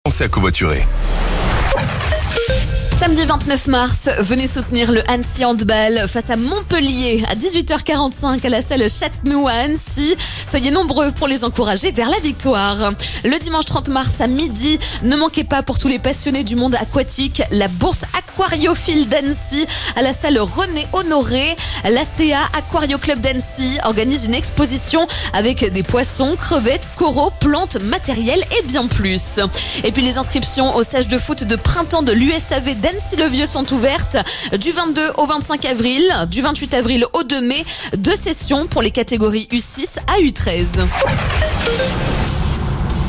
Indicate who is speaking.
Speaker 1: Pensez à covoiturer.
Speaker 2: Samedi 29 mars, venez soutenir le Annecy Handball face à Montpellier à 18h45 à la salle Châtenoux à Annecy. Soyez nombreux pour les encourager vers la victoire. Le dimanche 30 mars à midi, ne manquez pas pour tous les passionnés du monde aquatique la bourse aquariophile d'Annecy à la salle René Honoré. L'ACA Aquario Club d'Annecy organise une exposition avec des poissons, crevettes, coraux, plantes, matériel et bien plus. Et puis les inscriptions au stage de foot de printemps de l'USAV d'Annecy-le-Vieux sont ouvertes du 22 au 25 avril, du 28 avril au 2 mai, 2 sessions pour les catégories U6 à U13.